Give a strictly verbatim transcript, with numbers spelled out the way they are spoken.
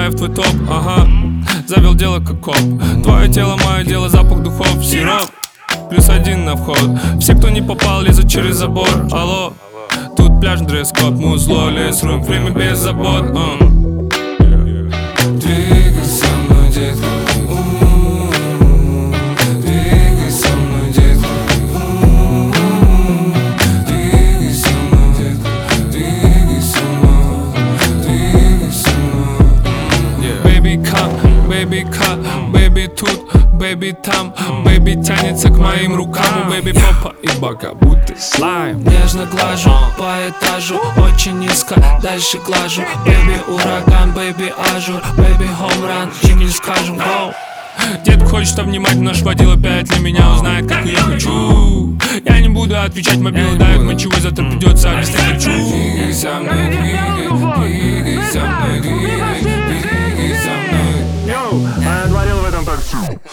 залетаю в твой топ, ага. Завел дело как коп. Твое тело, мое дело, запах духов, сироп. Плюс один на вход. Все, кто не попал, лезут через забор. Алло, тут пляж, дресс-код, музло, лес, рук, время без забот. uh. Двигай со мной, детка. Двигай со мной, детка. Двигай со мной, детка. Двигай со мной. Двигай со мной. Baby come, baby cut, baby тут, baby там, baby тянется к моим рукам. У baby попа и бока будто слайм. Нежно глажу по этажу, очень низко, дальше глажу. Baby ураган, baby ажур, baby хоумран, им не скажем go. Детка хочет, чтоб внимательно наш водил опять для меня узнает, как я хочу. Я не буду отвечать мобилу, дают мочевой, завтра придется объяснять хочу. Двигай со мной, двигай, двигай со мной, двигай, двигай со мной. Йоу, а я творил в этом такси.